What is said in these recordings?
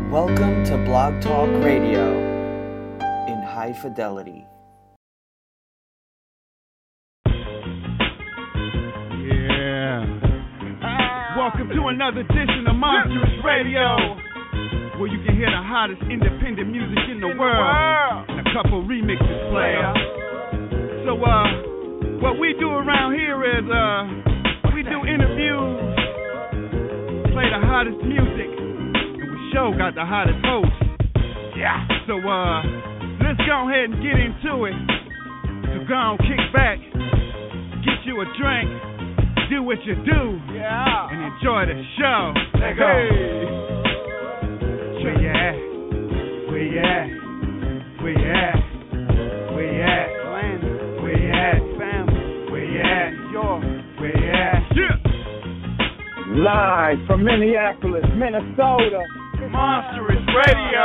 Welcome to Blog Talk Radio in high fidelity. Yeah. Welcome to another edition of Monstrous Radio, where you can hear the hottest independent music in the world and a couple remixes player. So, what we do around here is, we do interviews, play the hottest music, and we sure got the hottest host. Yeah. So, let's go ahead and get into it. So go on, kick back, get you a drink, do what you do, and enjoy the show. Let's go. Where you at? Where you at? Where you at? Where you at? Where you at? Where you at? Where you at? Yeah. Live from Minneapolis, Minnesota. Monstrous Radio.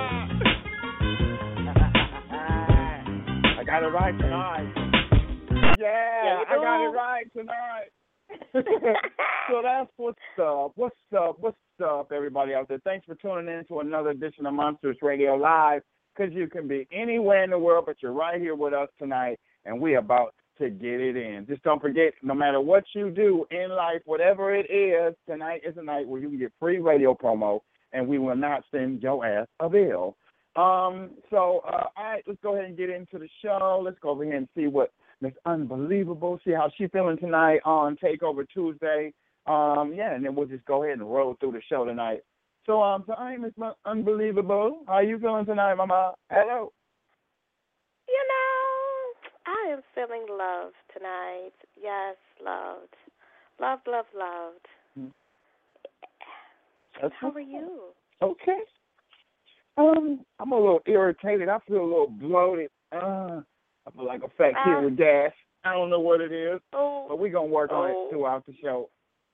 I got it right tonight. Yeah, I got it right tonight. So that's what's up. What's up, everybody out there? Thanks for tuning in to another edition of Monstrous Radio Live, because you can be anywhere in the world, but you're right here with us tonight, and we're about to get it in. Just don't forget, no matter what you do in life, whatever it is, tonight is a night where you can get free radio promo, and we will not send your ass a bill. All right, let's go ahead and get into the show. Let's go over here and see what Miss Unbelievable, see how she's feeling tonight on Takeover Tuesday. And then we'll just go ahead and roll through the show tonight. So I'm Miss Unbelievable. How are you feeling tonight, Mama? Hello. You know, I am feeling loved tonight. Yes, loved. Loved. How are you? Okay. I'm a little irritated. I feel a little bloated. I feel like a fat kid with gas. I don't know what it is, but we're going to work on it throughout the show.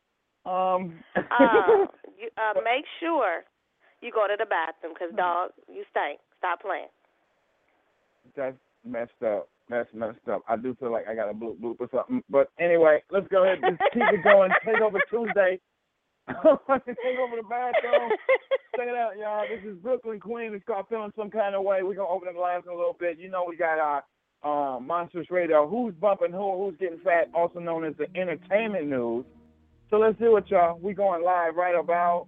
Make sure you go to the bathroom, because, dog, you stink. Stop playing. That's messed up. That's messed up. I do feel like I got a bloop or something. But anyway, let's go ahead and just keep it going. Take over Tuesday. Take over the bathroom. Check it out, y'all. This is Brooklyn Queen. It's called Feeling Some Kind of Way. We're going to open up the lines in a little bit. You know we got our Monstrous Radio. Who's bumping who's getting fat, also known as the entertainment news. So let's do it, y'all. We going live right about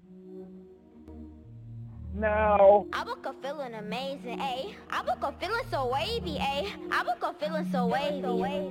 now. I woke up feeling amazing, ayy. I woke up feeling so wavy, ayy. I woke up feeling so wavy.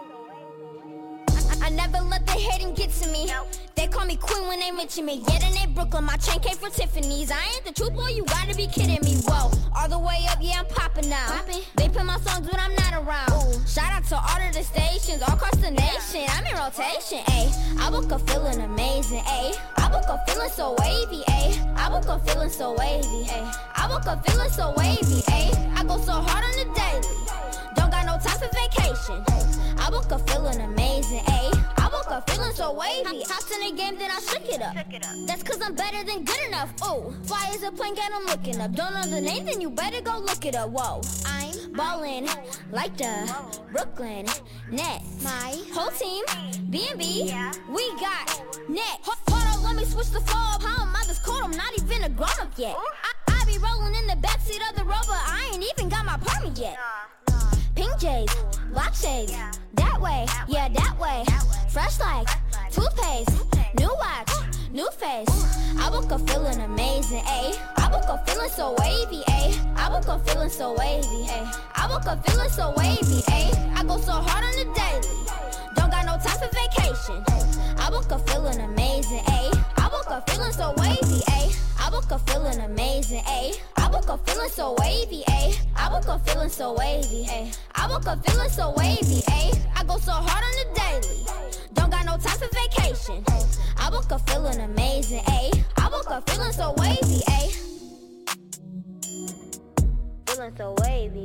I never let the hating get to me. They call me queen when they mention me. Yeah, then they Brooklyn, my chain came from Tiffany's. I ain't the truth, boy, you gotta be kidding me. Whoa, all the way up, yeah, I'm popping now. They play my songs when I'm not around. Ooh. Shout out to all of the stations, all across the nation. I'm in rotation, ayy. I woke up feeling amazing, ayy. I woke up feeling so wavy, ayy. I woke up feeling so wavy, ayy. I woke up feeling so wavy, ayy. I go so hard on the daily. Don't got no time for vacation. I woke up feeling amazing, ayy. I woke up feeling so wavy. Hopped in the game, then I shook it up. That's cause I'm better than good enough. Ooh, fly is a plane, and I'm looking up. Don't know the name, then you better go look it up. Whoa, I'm ballin' like the Brooklyn Nets. My whole team, B&B, we got next. Hold on, let me switch the flow up. How am I this cold? I'm not even a grown-up yet. I be rolling in the backseat of the Rover. I ain't even got my permit yet. Pink J's, black shades, that way, yeah, that way. Fresh like toothpaste, new watch, new face. I woke up feeling amazing, ayy. I woke up feeling so wavy, ayy. I woke up feeling so wavy, ayy. I woke up feeling so wavy, ayy. I go so hard on the daily. Don't got no time for vacation. I woke up feeling amazing, ayy. I woke up feeling so wavy, ayy. I woke up feeling amazing, ayy. I woke up feeling so wavy, ayy. I woke up feeling so wavy, ayy. I woke up feeling so wavy, ayy. I go so hard on the daily. Don't got no time for vacation. I woke up feeling amazing, ayy. I woke up feeling so wavy, ayy. Feeling so wavy.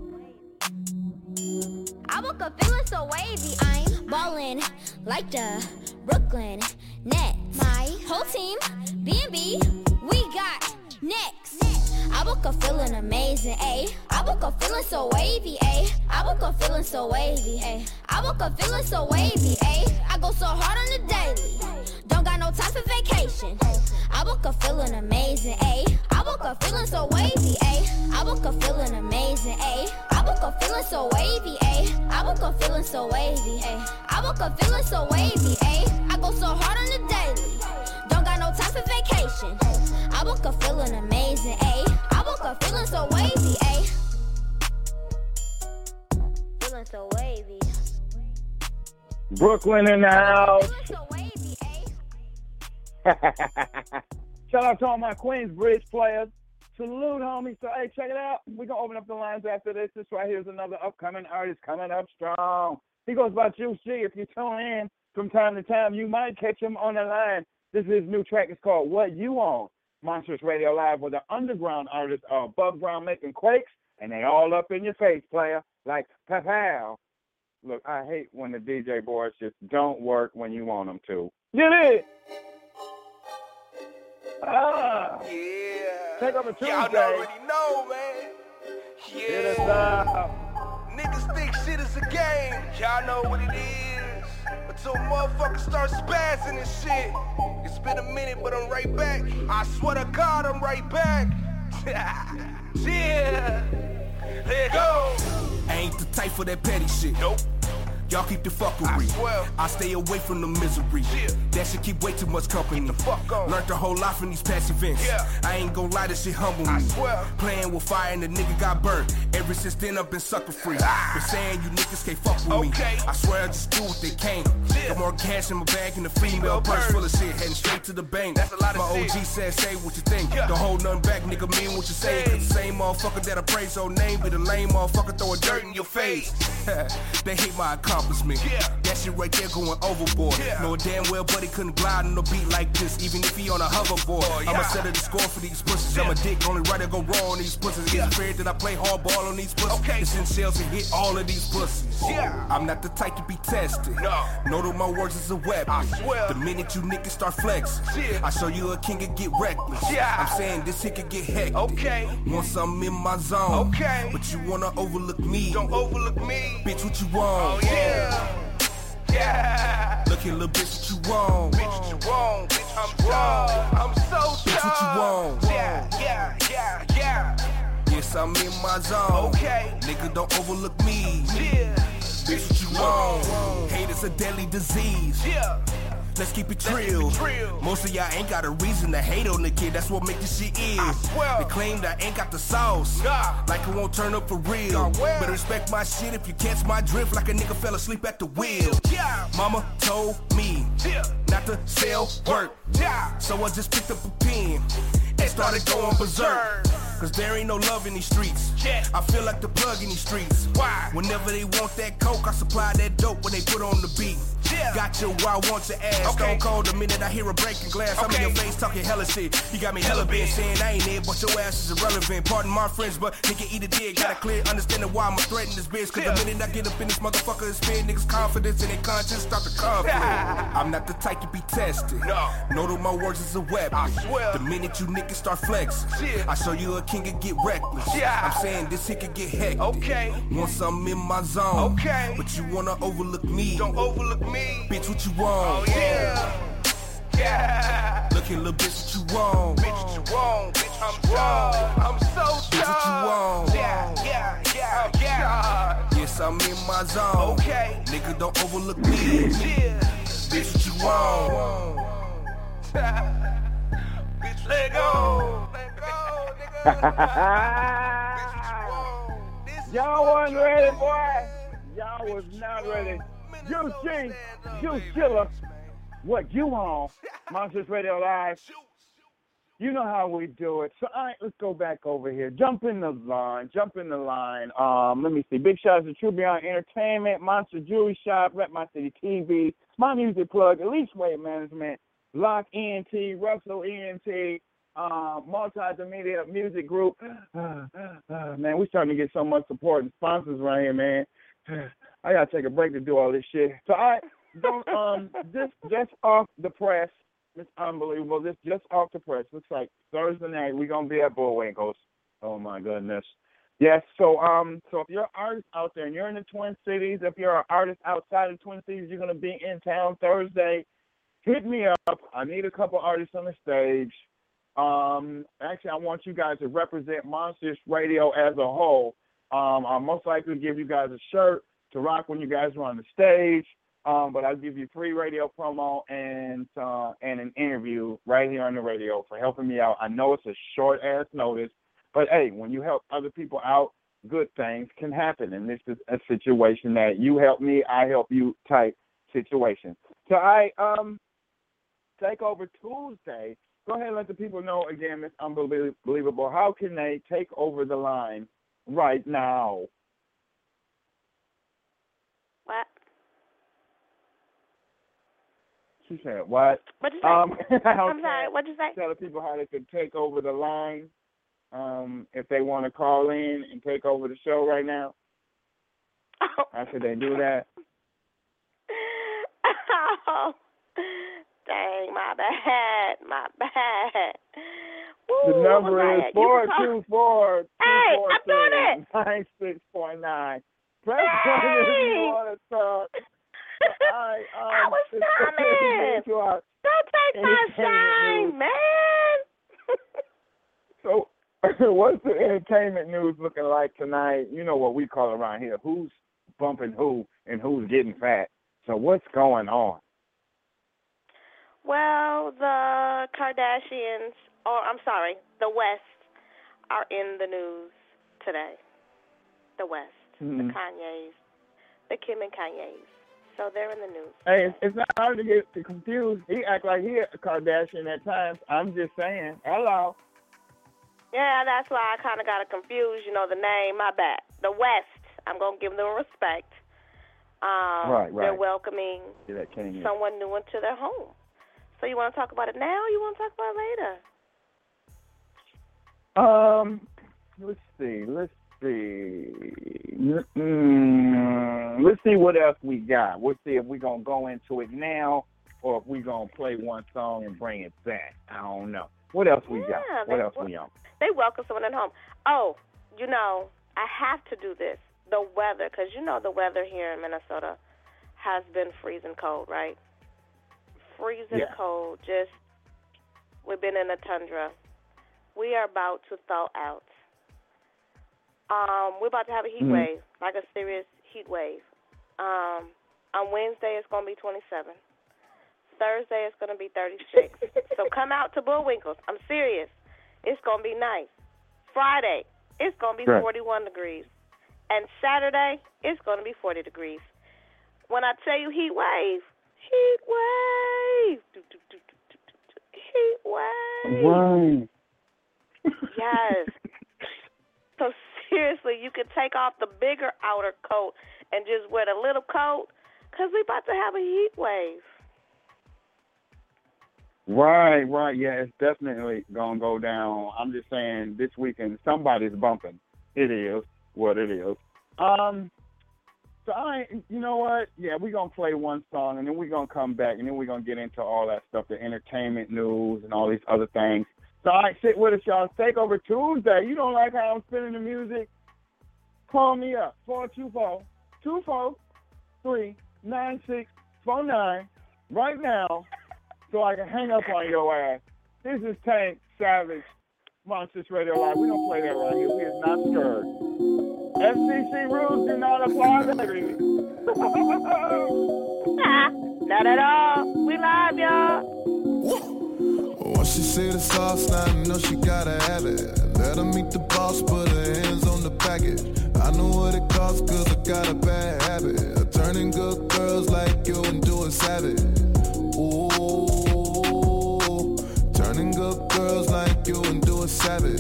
I woke up feeling so wavy. I'm ballin' like the Brooklyn Nets. My whole team, B&B, we got next. I woke up feeling amazing, ayy. I woke up feeling so wavy, ayy. I woke up feeling so wavy, ayy. I woke up feeling so wavy, ayy. I go so hard on the daily. Don't got no time for vacation. I woke up feeling amazing, ayy. I woke feeling so wavy, ayy. I woke up feeling amazing, ayy. I woke up feeling so wavy, ayy. I woke up feeling so wavy, ayy. I woke up feeling so wavy, ayy. I go so hard on the daily. Don't got no time for vacation. I woke up feeling amazing, ayy. I woke up feeling so wavy, ayy. Feeling so wavy. Brooklyn in the house. Feeling so wavy, ayy. Shout out to all my Queensbridge players. Salute, homies. So, hey, check it out. We're going to open up the lines after this. This right here is another upcoming artist coming up strong. He goes by Juice G. If you tune in from time to time, you might catch him on the line. This is his new track. It's called What You Want. Monsters Radio Live with the underground artists above ground making quakes, and they all up in your face, player, like pow. Look, I hate when the DJ boards just don't work when you want them to. Get it? Yeah. Take up a Tuesday. Y'all already know, man. Get us Yeah. out. Niggas think shit is a game. Y'all know what it is. Until motherfuckers start spazzing and shit. It's been a minute, but I'm right back. I swear to God, I'm right back. Yeah. Let go. I ain't the type for that petty shit. Nope. Y'all keep the fuckery. swear. I stay away from the misery. Yeah. That shit keep way too much company. Fuck on. Learned a whole lot from these past events. Yeah. I ain't gon' lie, this shit humble I me. swear. Playing with fire and the nigga got burnt. Ever since then I've been sucker free. Been saying you niggas can't fuck with me. Okay. I swear I just do what they can. Yeah. Got more cash in my bag and the female purse full of shit. Heading straight to the bank. That's a lot of my shit. OG said say what you think. Yeah. Don't hold nothing back, nigga, mean what you say. Cause the same motherfucker that I praise your name, but the lame motherfucker throwing dirt in your face. They hate my accomplishment. Yeah. That shit right there going overboard. Yeah. Know damn well buddy couldn't glide on a beat like this, even if he on a hoverboard. Oh, yeah. I'ma settle the score for these pussies. I'm a dick, only right to go raw on these pussies. Yeah. It's fair that I play hardball on these pussies. Okay. It's in shells and hit all of these pussies. Yeah. I'm not the type to be tested. No. Know that my words is a weapon. I swear. The minute you niggas start flexing, Yeah. I show you a king and get reckless. Yeah. I'm saying this shit could get hectic. Okay. Want something in my zone. Okay. But you wanna overlook me. Don't overlook me. Bitch, what you Oh want? yeah. Yeah. Look here, little bitch, what you want? Bitch, what you want? Bitch, I'm strong. I'm so Bitch, what you strong. want? Yeah. Yes, I'm in my zone. Okay. Nigga, don't overlook me. Yeah. Bitch, what you want? Hate is a deadly disease. Yeah. Let's keep it keep it real. real. Most of y'all ain't got a reason to hate on the kid. That's what make this shit ill. I swear. They claim that I ain't got the sauce. Nah. Like it won't turn up for real. God, well. Better respect my shit if you catch my drift like a nigga fell asleep at the wheel. Yeah. Mama told me Yeah. not to sell work. Yeah. So I just picked up a pen and started going berserk. Cause there ain't no love in these streets. Yeah. I feel like the plug in these streets. Why? Whenever they want that coke, I supply that dope when they put on the beat. Yeah. Got you where I want your ass. Okay. Stone cold the minute I hear a breaking glass. I'm in Okay. your face talking hella shit. You got me hella bent saying I ain't it, but your ass is irrelevant. Pardon my friends, but nigga eat a dick. Got a clear understanding why I'ma threaten this bitch. Cause Yeah. the minute I get up in this motherfucker, it's spin niggas' confidence and their conscience start to conflict. I'm not the type to be tested. No. Know that my words is a weapon. I swear. The minute you niggas start flexing, Yeah. I show you a king and get reckless. Yeah. I'm saying this shit could get hectic. Okay. Want something in my zone. Okay. But you wanna overlook me. Don't overlook me. Bitch, what you want? Oh yeah. Yeah. Look here, little bitch, what you want? Bitch, what you want? Bitch, I'm strong. I'm so strong. Bitch, what you want? Yeah. Yes, I'm in my zone. Okay. Nigga, don't overlook me. Yeah. Bitch, what you want? Bitch, let go. Let go, nigga. Y'all wasn't ready, boy. Y'all was not ready. Juice G, Juice Killer, what you on? Monsters Radio Live. You know how we do it. So, all right, let's go back over here. Jump in the line. Let me see. Big shout out to True Beyond Entertainment, Monster Jewelry Shop, Rep My City TV, My Music Plug, Elite Weight Management, Lock ENT, Russell ENT, Multimedia Music Group. Man, we starting to get so much support and sponsors right here, man. I gotta take a break to do all this shit. So this just off the press. It's unbelievable. This just off the press. Looks like Thursday night we're gonna be at Bullwinkles. Oh my goodness. Yes. So if you're an artist out there and you're in the Twin Cities, if you're an artist outside of the Twin Cities, you're gonna be in town Thursday. Hit me up. I need a couple artists on the stage. Actually, I want you guys to represent Monsters Radio as a whole. I'll most likely give you guys a shirt to rock when you guys are on the stage. But I'll give you free radio promo and an interview right here on the radio for helping me out. I know it's a short-ass notice, but, hey, when you help other people out, good things can happen. And this is a situation that you help me, I help you type situation. So take over Tuesday. Go ahead and let the people know, again, it's unbelievable. How can they take over the line right now? What? She said, what? What'd you say? I'm sorry, what'd you say? Tell the people how they could take over the line if they want to call in and take over the show right now. Oh. How should they do that? Oh, dang, my bad. Woo, the number is 424-243-9649. Press 1 if you want to talk. I was coming. Don't take my shine, man. So, what's the entertainment news looking like tonight? You know what we call around here. Who's bumping who and who's getting fat? So what's going on? Well, the Kardashians, the West, are in the news today. The West, the Kanyes, the Kim and Kanyes. So they're in the news. Hey, it's not hard to get confused. He act like he a Kardashian at times. I'm just saying. Hello. Yeah, that's why I kind of got it confused. You know, the name, my bad. The West. I'm going to give them respect. Right. They're welcoming someone new into their home. So you want to talk about it now or you want to talk about it later? Let's see. Let's see what else we got. We'll see if we're going to go into it now or if we're going to play one song and bring it back. I don't know. What else we got? What else we on? They welcome someone at home. Oh, you know, I have to do this. The weather, because you know the weather here in Minnesota has been freezing cold, right? Freezing cold. We've been in a tundra. We are about to thaw out. We're about to have a heat wave, like a serious heat wave. On Wednesday, it's going to be 27. Thursday, it's going to be 36. So come out to Bullwinkles. I'm serious. It's going to be nice. Friday, it's going to be 41 degrees. And Saturday, it's going to be 40 degrees. When I tell you heat wave. Heat wave. Right. Yes. So seriously, you can take off the bigger outer coat and just wear the little coat because we're about to have a heat wave. Right. Yeah, it's definitely going to go down. I'm just saying this weekend somebody's bumping. It is what it is. So you know what? Yeah, we're going to play one song, and then we're going to come back, and then we're going to get into all that stuff, the entertainment news and all these other things. So, all right, sit with us, y'all. Take over Tuesday. You don't like how I'm spinning the music? Call me up, 424-243-9649 right now so I can hang up on your ass. This is Tank Savage, Monsters Radio Live. We don't play that right here. We is not scared. FCC rules do not apply, baby. Not at all. We live, y'all. Once she see the sauce, now I know she gotta have it. Let her meet the boss, put her hands on the package. I know what it costs, cause I got a bad habit of turning good girls like you into a savage. Ooh, turning good girls like you into a savage.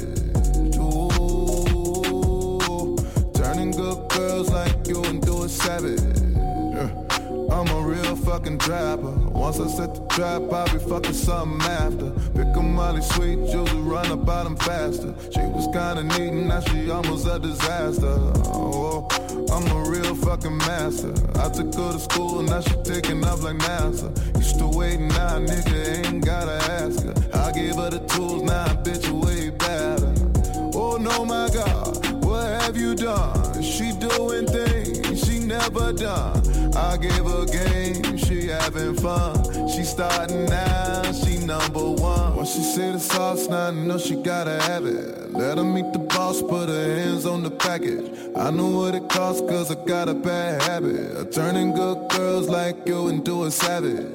Turning good girls like you into a savage. I'm a real fucking trapper. Once I set the trap, I'll be fucking something after. Pick a Molly sweet juice and run about them faster. She was kinda neat and now she almost a disaster. Oh, I'm a real fucking master. I took her to school and now she taking off like NASA. Used to wait now, nigga, ain't gotta ask her. I gave her the tools, now bitch way better. Oh no, my God, what have you done? She doing things she never done. I gave her game, she she having fun. She starting now, she number one. When she say the sauce, now I know she gotta have it. Let her meet the boss, put her hands on the package. I know what it costs, cause I got a bad habit of turning good girls like you into a savage.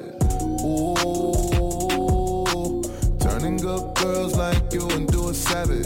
Ooh, turning good girls like you into a savage.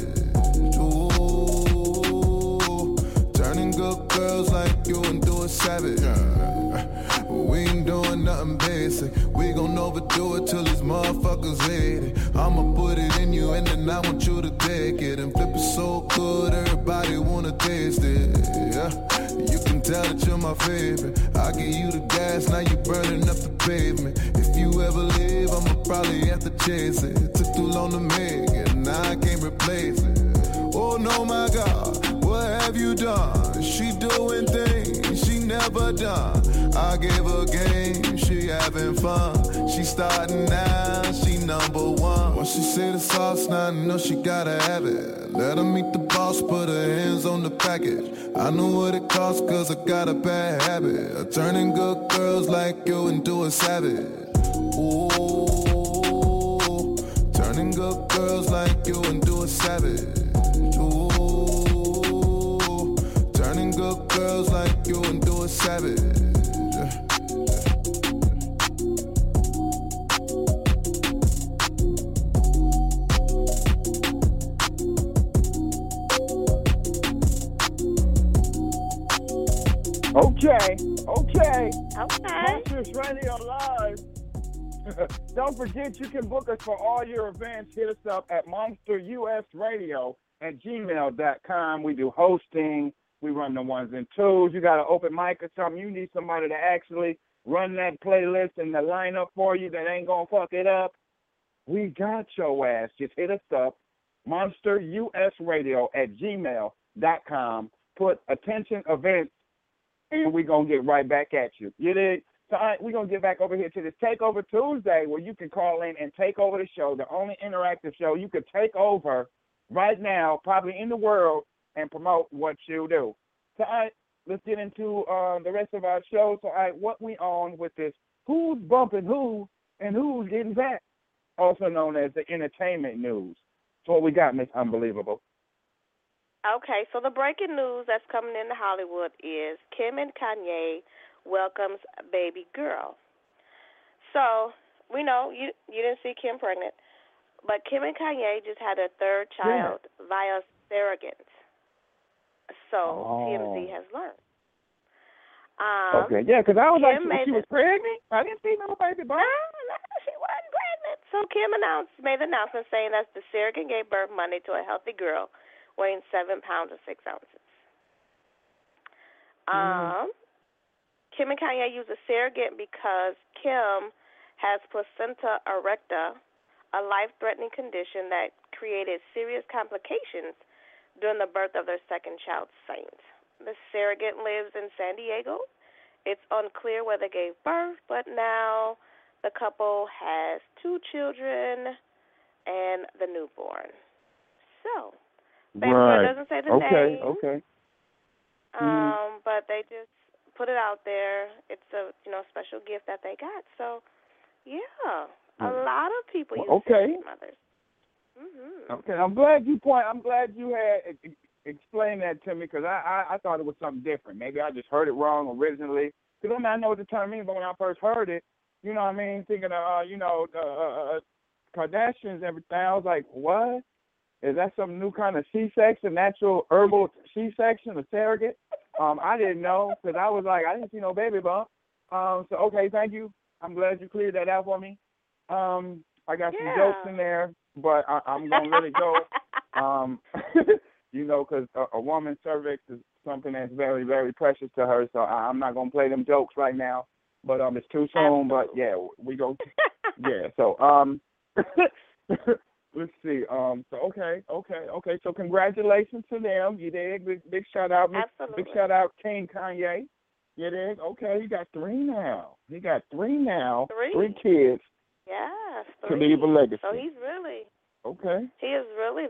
Ooh, turning good girls like you into a savage. We ain't doing nothing basic. We gon' overdo it till these motherfuckers hate it. I'ma put it in you and then I want you to take it and flip it so good everybody wanna taste it. Yeah, you can tell that you're my favorite. I give you the gas, now you burning up the pavement. If you ever leave, I'ma probably have to chase it. It took too long to make it, now I can't replace it. Oh no, my God, what have you done? She doing things she never done. I gave her game, she having fun. She starting now, she number one. When she say the sauce, now I know she gotta have it. Let her meet the boss, put her hands on the package. I know what it costs, cause I got a bad habit of turning good girls like you into a savage. Ooh, turning good girls like you into a savage. Ooh, turning good girls like you into a savage. Okay. Okay. Monsters Radio Live. Don't forget you can book us for all your events. Hit us up at monsterusradio@gmail.com. We do hosting. We run the ones and twos. You got an open mic or something. You need somebody to actually run that playlist and the lineup for you that ain't going to fuck it up. We got your ass. Just hit us up. monsterusradio@gmail.com. Put attention events, and we're going to get right back at you. You dig? So we're going to get back over here to this Takeover Tuesday where you can call in and take over the show, the only interactive show you could take over right now, probably in the world, and promote what you do. So let's get into the rest of our show. So what we on with this Who's Bumping Who and Who's Getting Back, also known as the entertainment news. So what we got, Miss Unbelievable? Okay, so the breaking news that's coming into Hollywood is Kim and Kanye welcomes baby girl. So we know you didn't see Kim pregnant, but Kim and Kanye just had a third child via surrogates. So TMZ has learned. Okay, yeah, because I was Kim like, she was pregnant? I didn't see no baby boy. No, she wasn't pregnant. So Kim made the announcement saying that the surrogate gave birth Monday to a healthy girl weighing 7 pounds and 6 ounces. Kim and Kanye use a surrogate because Kim has placenta erecta, a life-threatening condition that created serious complications during the birth of their second child, Saint. The surrogate lives in San Diego. It's unclear where they gave birth, but now the couple has 2 children and the newborn. So, baby girl doesn't say the name. Okay. But they just put it out there. It's a special gift that they got. So, yeah, a lot of people use surrogate mothers. Mm-hmm. Okay, I'm glad you had explained that to me because I thought it was something different. Maybe I just heard it wrong originally. Because I know what the term means, but when I first heard it, you know what I mean, thinking of Kardashians and everything, I was like, what? Is that some new kind of C-section, natural herbal C-section, a surrogate? I didn't know because I was like, I didn't see no baby bump. So, okay, thank you. I'm glad you cleared that out for me. I got some jokes in there, but I'm going to let it go. Because a woman's cervix is something that's very, very precious to her, so I'm not going to play them jokes right now. But it's too soon, but, yeah, we go. Yeah, so, let's see. Okay. So congratulations to them. You did. Big shout out. Absolutely. Big shout out King Kanye. You did. Okay, he got 3 now. 3 kids. Yeah, 3. To leave a legacy. So he's really. Okay. He is really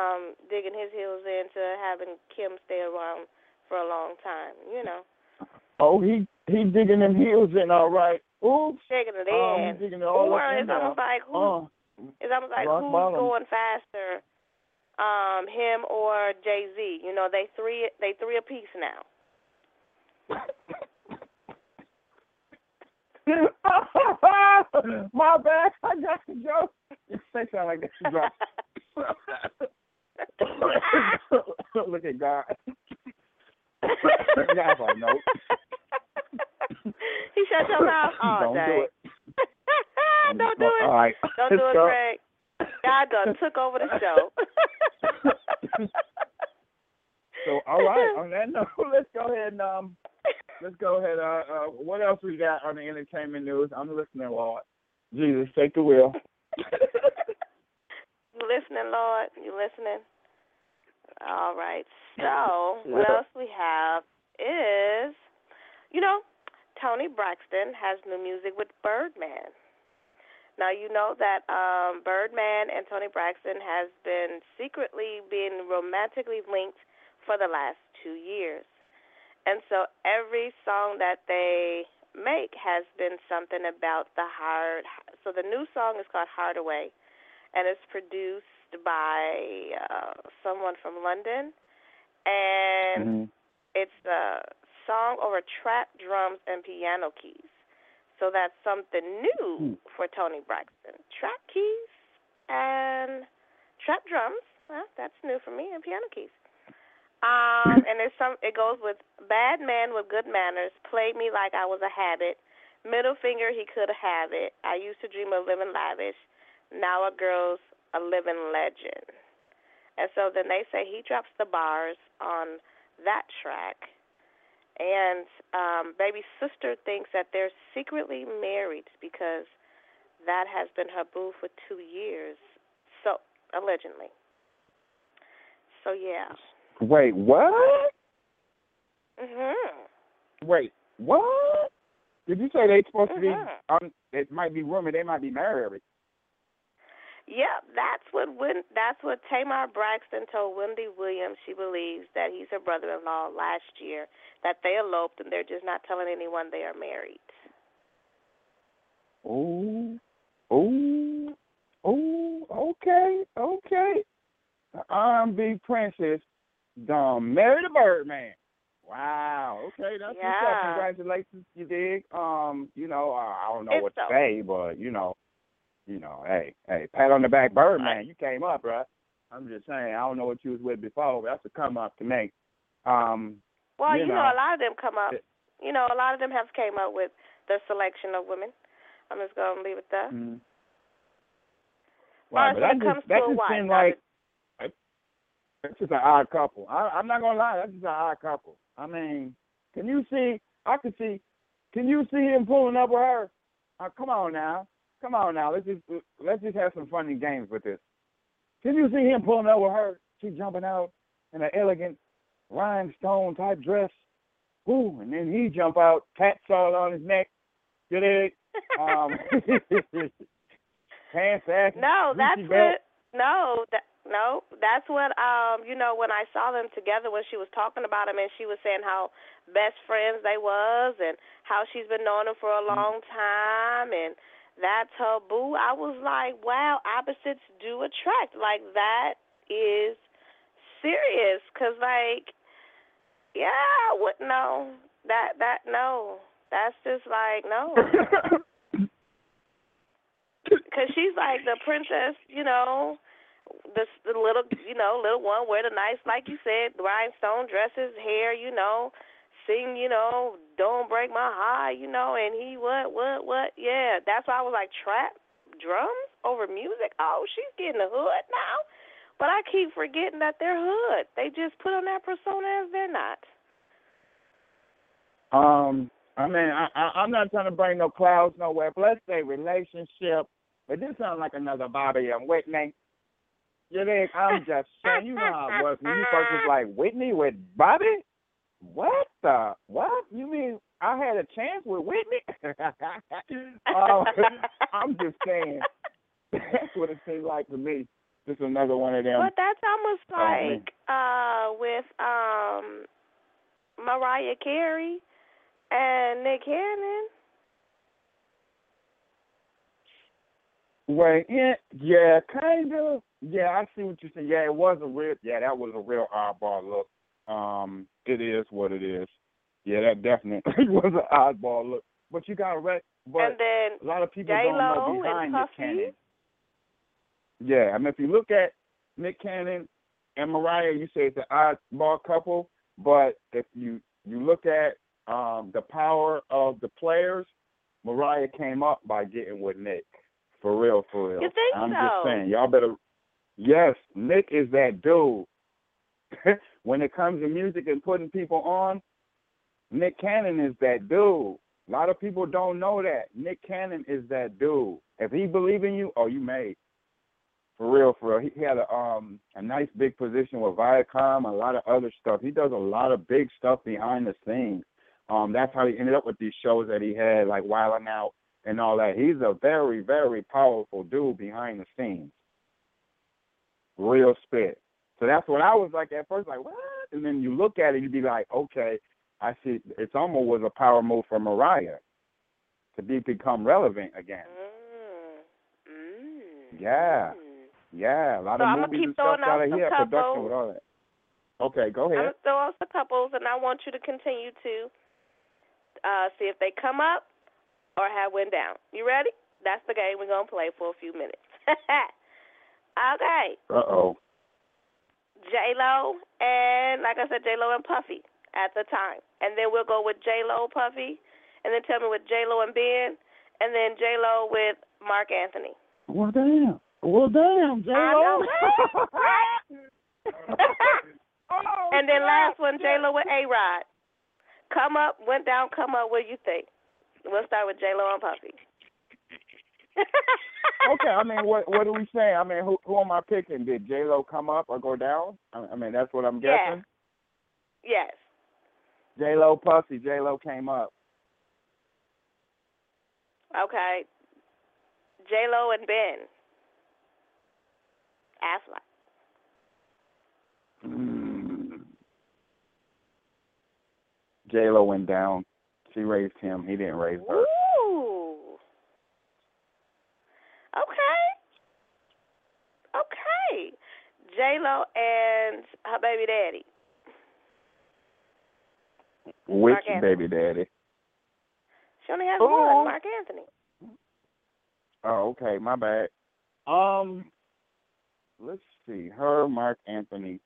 digging his heels into having Kim stay around for a long time. Oh, he digging them heels in, all right. Oops. Digging it in. He's digging it all Or up in it's almost like it's almost like rock who's bottom. going faster, him or Jay-Z. You know, they three apiece now. My bad. I got the joke. It sound like that. Look at God. God's like, nope. He shut your mouth. Oh, Don't dang. do it. Don't do it. All right. Don't do it, Greg. God done took over the show. So, all right. On that note, let's go ahead and what else we got on the entertainment news? I'm listening, Lord. Jesus, take the wheel. You listening, Lord? You listening? All right. So, what else we have is, Toni Braxton has new music with Birdman. Now, you know that Birdman and Toni Braxton has been secretly being romantically linked for the last 2 years. And so every song that they make has been something about the heart. So the new song is called Heart Away, and it's produced by someone from London. And it's a song over trap drums and piano keys. So that's something new for Toni Braxton. Trap keys and trap drums. Well, that's new for me, and piano keys. And it goes with bad man with good manners, played me like I was a habit, middle finger he could have it, I used to dream of living lavish, now a girl's a living legend. And so then they say he drops the bars on that track. And baby sister thinks that they're secretly married because that has been her boo for 2 years. So, allegedly. So, yeah. Wait, what? Wait, what? Did you say they supposed to be, it might be rumored they might be married? Yeah, that's what Tamar Braxton told Wendy Williams. She believes that he's her brother-in-law last year, that they eloped and they're just not telling anyone they are married. Okay. The R&B princess married a Birdman. Wow. Okay, that's what's up. Congratulations, you dig? I don't know what to say, but hey, pat on the back, Birdman. You came up, right? I'm just saying, I don't know what you was with before, but that's a come up to me. Well, a lot of them come up. A lot of them have came up with the selection of women. I'm just going to leave it there. Well, but that just seemed like that's just an odd couple. I'm not going to lie, that's just an odd couple. I mean, can you see him pulling up with her? Come on now. Let's just have some fun and games with this. Can you see him pulling up with her? She jumping out in an elegant rhinestone type dress. Ooh, and then he jump out, tats all on his neck. You dig? Pants, ass. That's what when I saw them together when she was talking about him and she was saying how best friends they was and how she's been knowing him for a long time and that's her boo. I was like, wow, opposites do attract. Like, that is serious. Because, no. That's just like, no. Because she's like the princess, the little one, wear the nice, like you said, rhinestone dresses, hair, sing, don't break my heart, and he what, yeah. That's why I was like, trap drums over music? Oh, she's getting the hood now. But I keep forgetting that they're hood. They just put on that persona as they're not. I mean, I'm not trying to bring no clouds nowhere, but let's say relationship. But this sounds like another Bobby and Whitney. You think? I'm just saying, you know how it was. When you first was like, Whitney with Bobby? What? You mean I had a chance with Whitney? I'm just saying. That's what it seemed like to me. Just another one of them. But that's almost like with Mariah Carey And Nick Cannon. Well, yeah, kind of. Yeah, I see what you're saying. Yeah, that was a real oddball look. It is what it is. Yeah, that definitely was an oddball look. But you got to but and then a lot of people J-Lo don't know behind Nick Cannon. Yeah, I mean, if you look at Nick Cannon and Mariah, you say it's an oddball couple. But if you look at the power of the players, Mariah came up by getting with Nick. For real. You think I'm so? just saying, y'all better. Yes, Nick is that dude. When it comes to music and putting people on, Nick Cannon is that dude. A lot of people don't know that. Nick Cannon is that dude. If he believe in you, you made. For real. He had a nice big position with Viacom, a lot of other stuff. He does a lot of big stuff behind the scenes. That's how he ended up with these shows that he had, like Wildin' Out and all that. He's a very, very powerful dude behind the scenes. Real spit. So that's what I was like at first, like, what? And then you look at it, you'd be like, okay, I see. It's almost was a power move for Mariah to become relevant again. Yeah. A lot of movies and stuff out of here, production with all that. Okay, go ahead. I'm going to throw out some couples, and I want you to continue to see if they come up or have went down. You ready? That's the game we're going to play for a few minutes. Okay. Uh-oh. J-Lo and, like I said, J-Lo and Puffy at the time. And then we'll go with J-Lo, Puffy, and then tell me with J-Lo and Ben, and then J-Lo with Mark Anthony. Well, damn, J-Lo. And then last one, J-Lo with A-Rod. Come up, went down, come up, what do you think? We'll start with J-Lo and Puffy. Okay, I mean, what do we say? I mean, who am I picking? Did J-Lo come up or go down? I mean, that's what I'm guessing. Yes. J-Lo, Puffy, J-Lo came up. Okay. J-Lo and Ben. Affleck. J-Lo went down. She raised him. He didn't raise her. Ooh. Okay. J-Lo and her baby daddy. Which baby daddy? She only has one, Mark Anthony. Oh, okay. My bad. Let's see. Her, Mark Anthony.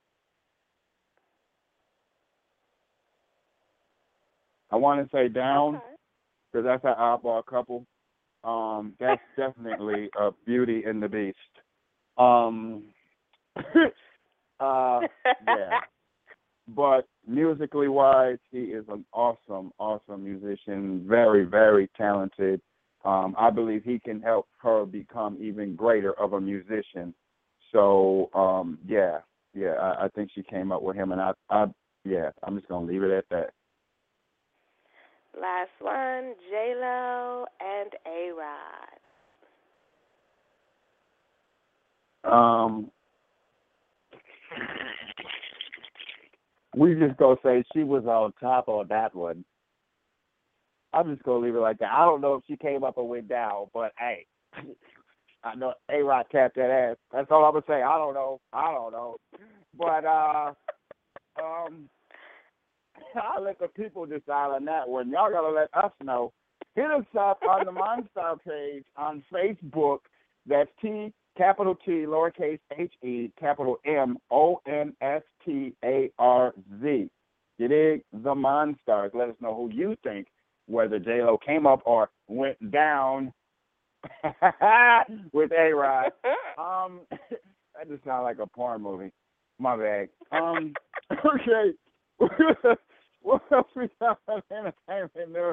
I want to say down because that's an oddball couple. That's definitely a Beauty and the Beast. Yeah. But musically wise, he is an awesome musician. Very, very talented. I believe he can help her become even greater of a musician. So, I think she came up with him, and I'm just gonna leave it at that. Last one, J-Lo and A-Rod. We just gonna say she was on top on that one. I'm just gonna leave it like that. I don't know if she came up or went down, but hey, I know A-Rod tapped that ass. That's all I'm gonna say. I don't know. But I'll let the people decide on that one. Y'all gotta let us know. Hit us up on the Monstar page on Facebook. That's T, capital T, lowercase H-E, capital M-O-N-S-T-A-R-Z. You dig? The Monstars. Let us know who you think, whether J-Lo came up or went down with A-Rod. That just sounds like a porn movie. My bad. Okay. What else we got on entertainment news?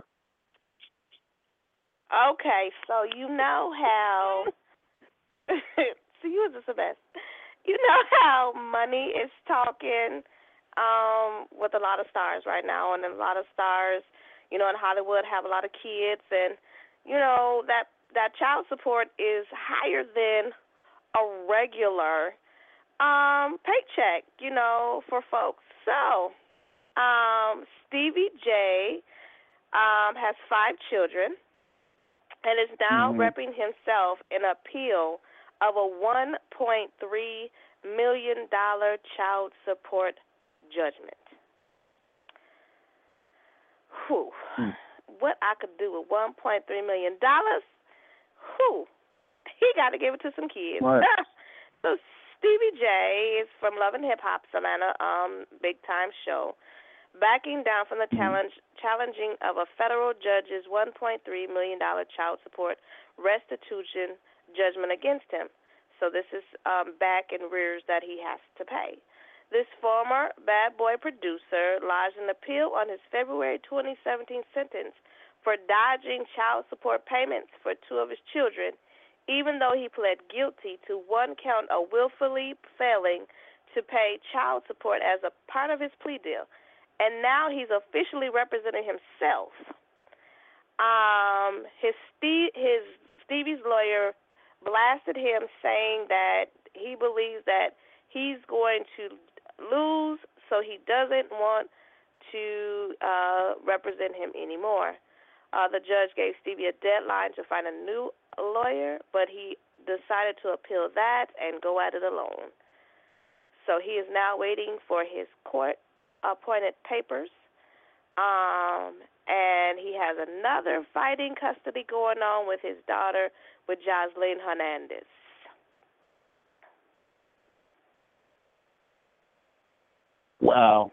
Okay, so you know how so you was the best. You know how money is talking with a lot of stars right now, and a lot of stars, in Hollywood have a lot of kids, and that child support is higher than a regular paycheck, for folks. So Stevie J has 5 children and is now repping himself in an appeal of a $1.3 million child support judgment. Whew. What I could do with $1.3 million, whew, he got to give it to some kids. So Stevie J is from Love and Hip Hop, Savannah, big time show, backing down from the challenging of a federal judge's $1.3 million child support restitution judgment against him. So this is back in rears that he has to pay. This former Bad Boy producer lodged an appeal on his February 2017 sentence for dodging child support payments for 2 of his children, even though he pled guilty to 1 count of willfully failing to pay child support as a part of his plea deal. And now he's officially representing himself. Stevie's lawyer blasted him, saying that he believes that he's going to lose, so he doesn't want to represent him anymore. The judge gave Stevie a deadline to find a new lawyer, but he decided to appeal that and go at it alone. So he is now waiting for his court-appointed papers, and he has another fight in custody going on with his daughter, with Jocelyn Hernandez. Wow.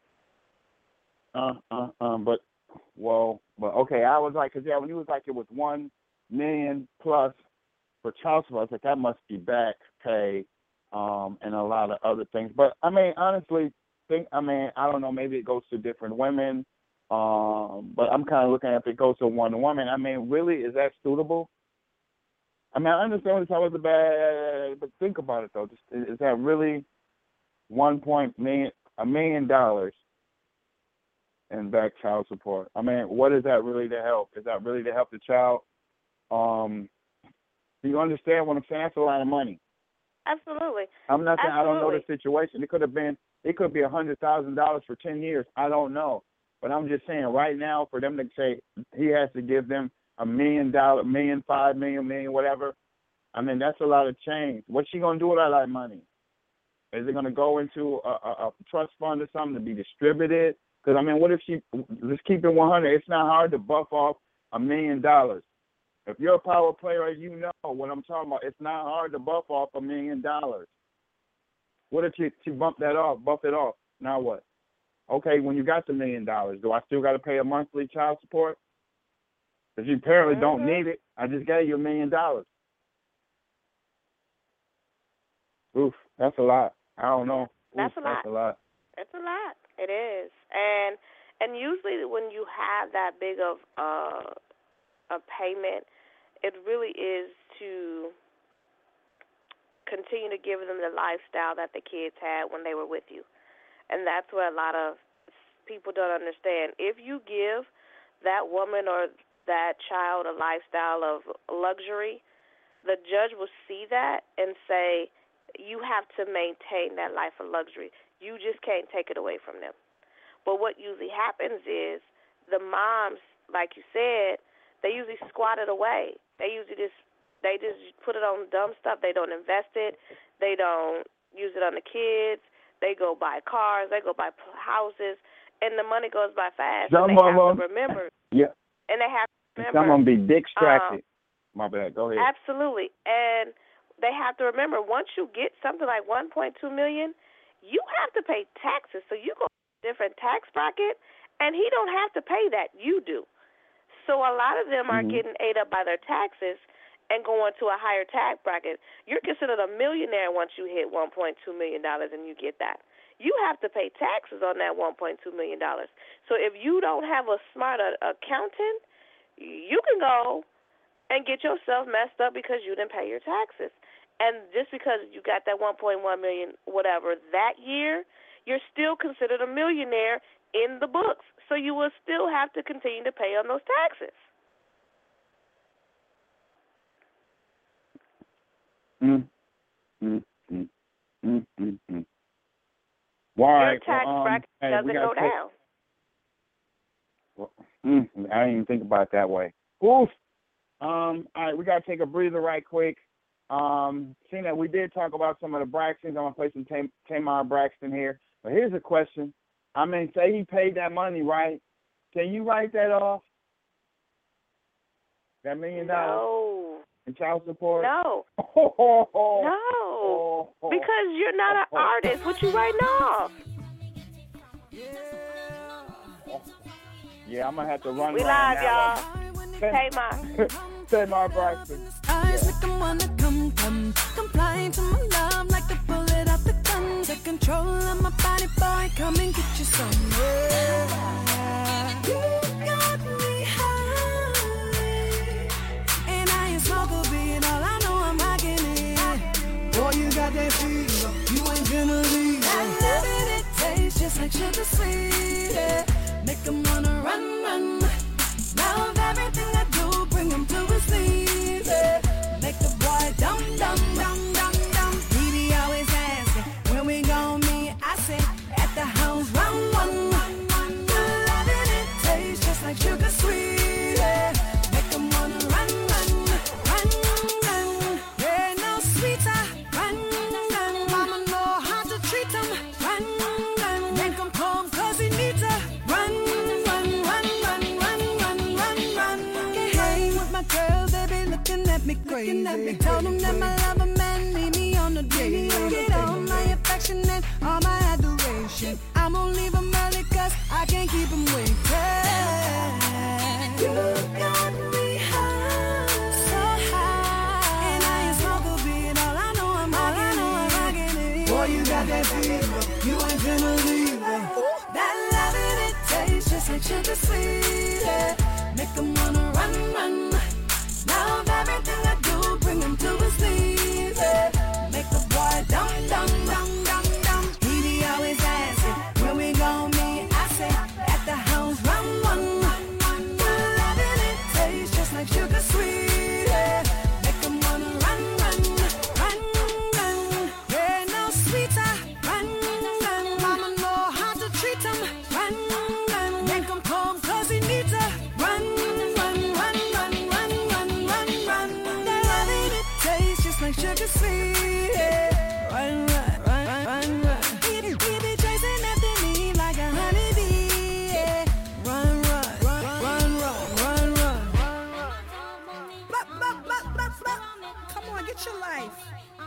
But okay, I was like, because when he was like, it was $1 million plus for child support, I was like, that must be back pay, and a lot of other things. But I mean, honestly, I don't know, maybe it goes to different women, but I'm kind of looking at if it goes to one woman. I mean, really, is that suitable? I mean, I understand it's always bad, but think about it though. Is that really $1 million in back child support? I mean, what is that really to help? Is that really to help the child? Do you understand what I'm saying? That's a lot of money. Absolutely. I'm not saying Absolutely. I don't know the situation. It could be $100,000 for 10 years. I don't know. But I'm just saying right now for them to say he has to give them $1 million, $1 million, $5 million, whatever. I mean, that's a lot of change. What's she going to do with all that money? Is it going to go into a trust fund or something to be distributed? Because, I mean, what if let's keep it 100. It's not hard to buff off $1 million. If you're a power player, you know what I'm talking about. It's not hard to buff off $1 million. What if she buff it off? Now what? Okay, when you got the $1 million, do I still got to pay a monthly child support? Because you apparently don't need it. I just gave you $1 million. Oof, that's a lot. I don't know. That's a lot. That's a lot. It's a lot. It is. And usually when you have that big of a payment, it really is to continue to give them the lifestyle that the kids had when they were with you. And that's what a lot of people don't understand. If you give that woman or that child a lifestyle of luxury, the judge will see that and say, you have to maintain that life of luxury. You just can't take it away from them. But what usually happens is the moms, like you said, they usually squat it away. They just put it on dumb stuff. They don't invest it. They don't use it on the kids. They go buy cars. They go buy houses, and the money goes by fast. And they have to remember. Yeah. And they have to remember. Some of them be distracted. My bad. Go ahead. Absolutely. And they have to remember, once you get something like $1.2 million, you have to pay taxes. So you go to a different tax bracket, and he don't have to pay that. You do. So a lot of them are getting ate up by their taxes and going to a higher tax bracket. You're considered a millionaire once you hit $1.2 million and you get that. You have to pay taxes on that $1.2 million. So if you don't have a smart accountant, you can go and get yourself messed up because you didn't pay your taxes. And just because you got that $1.1 million, whatever, that year, you're still considered a millionaire in the books. So you will still have to continue to pay on those taxes. Why? Your tax bracket doesn't go down. I didn't even think about it that way. Oof. All right, we got to take a breather right quick. Seeing that we did talk about some of the Braxtons, I'm going to play some Tamar Braxton here. But here's a question. I mean, say he paid that money, right? Can you write that off? That $1 million? No. In child support? No. No. Because you're not an artist. What you writing off? Yeah, I'm going to have to run. We live, y'all. Tamar Braxton. Eyes make them wanna come, complying to my love like the bullet out the gun. Take control of my body, boy, come and get you some. You got me high, and I ain't smoke a beat, all I know I'm rocking it. Boy, you got that fever, you ain't gonna leave. I love it, it tastes just like sugar sweet. Make them wanna run. Love everything I do, bring him to his knees. Make the boy dumb. He be always asking, when we gon' meet? I say, at the house, round one. Loving it tastes just like sugar sweet. Make them wanna run. There no sweeter, run. Mama know how to treat him, run. Make him come 'cause he needs her, run. Girls, they be looking at me crazy. Told them that my lover man need me on the day. Get all my affection and all my adoration. I'm gonna leave him early 'cause I can't keep him waiting. You got me high, so high, and I ain't smoke a beat. All I know I'm rocking it. Boy, you got that fever, you ain't gonna leave her. That loving it tastes just like sugar sweet. Make him wanna run. Love everything I do, bring him to his knees. Make the boy dumb. He be always asking, when we gon' meet? I say, at the house, round one. Loving it tastes just like sugar sweet. Make him wanna run. There no sweeter, run. Mama know how to treat him, run. Make him come 'cause he needs her, run. Like sugar sweet, run. He be chasing after me like a honeybee. Run. Come on, get your life.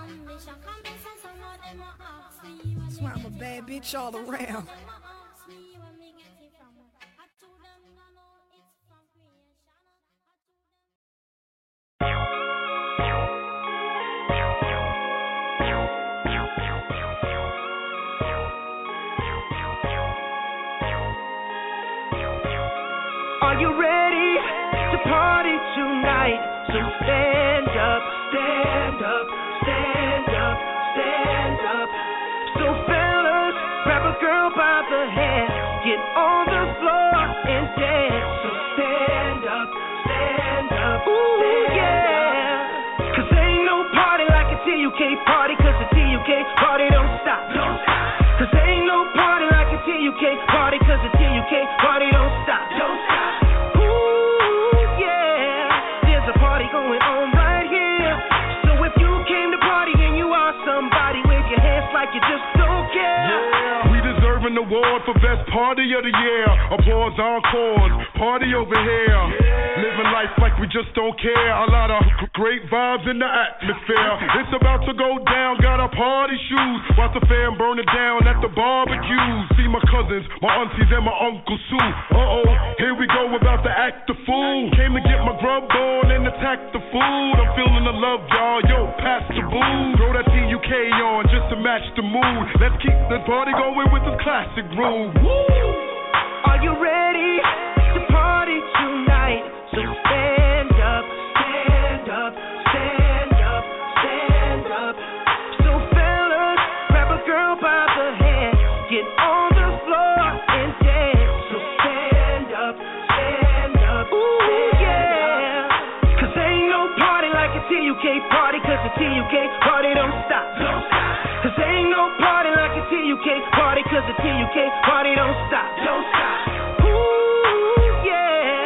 That's why I'm a bad bitch all around. Are you ready to party tonight? So stand up. So fellas, grab a girl by the hand, get on the floor and dance. So stand up. Ooh, yeah. 'Cause ain't no party like a TUK party, 'cause the TUK party don't stop. 'Cause ain't no party like a TUK party, 'cause the TUK party don't stop. Going on right here. So if you came to party and you are somebody, wave your hands like you just don't care. Yeah. We deserve an award for best party of the year. Applause, encores, party over here. Living life like we just don't care. A lot of great vibes in the atmosphere. It's about to go down, got our party shoes. Watch the fam burn it down at the barbecue. See my cousins, my aunties, and my Uncle Sue. Here we go, about to act the fool. Came to get my grub on and attack the food. I'm feeling the love, y'all. Yo, pass the booze. Throw that TUK on just to match the mood. Let's keep the party going with this classic groove. Are you ready to party tonight? So stand up. So fellas, grab a girl by the hand, get on the floor and dance. So stand up. Ooh, yeah. 'Cause ain't no party like a TUK party, 'cause the TUK party don't stop. 'Cause ain't no party like a TUK party, 'cause the TUK party don't stop. Ooh, yeah.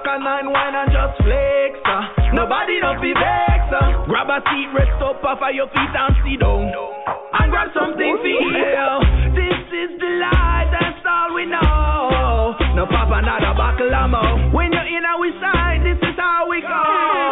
back a 9 wine and just flex. Nobody don't be vex. Grab a seat, rest up off of your feet and sit down. And grab something for you. This is the life, that's all we know. No pop another buckle of more. When you're in our side, this is how we go.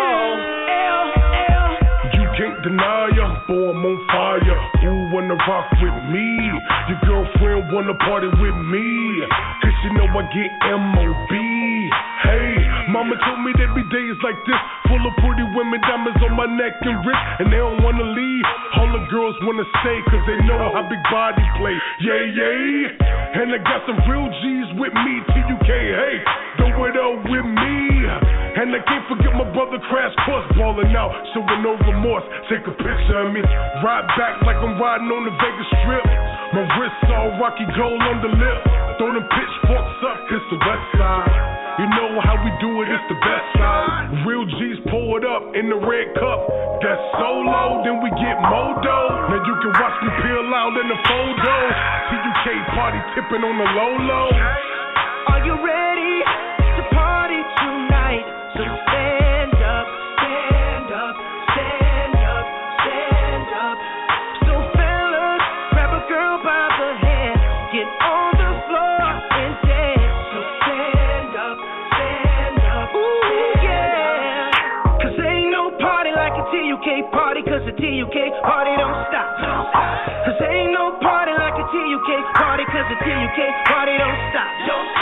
You can't deny ya, boy, I'm on fire. You wanna rock with me? Your girlfriend wanna party with me? Cause you know I get M.O.B. Hey, mama told me there'd be days like this, full of pretty women, diamonds on my neck and wrist, and they don't wanna leave. All the girls wanna stay, cause they know how big body play. Yeah, yeah. And I got some real G's with me, TUK, hey, throw it up with me. And I can't forget my brother Crash Course balling out, showing no remorse. Take a picture of me, ride back like I'm riding on the Vegas Strip. My wrist all rocky gold on the lip. Throw them pitchforks up, it's the west side. You know how we do it, it's the best side. Real G's pour it up in the red cup. That's solo, then we get modo. Now you can watch me peel out in the photo. TUK party tipping on the low. Are you ready to party tonight? So stand up, stand up, stand up, stand up. So fellas, grab a girl by the hand, get on the floor and dance. So stand up, ooh yeah. Cause ain't no party like a TUK party, cause a TUK party don't stop. Cause ain't no party like a TUK party, cause a TUK party don't stop.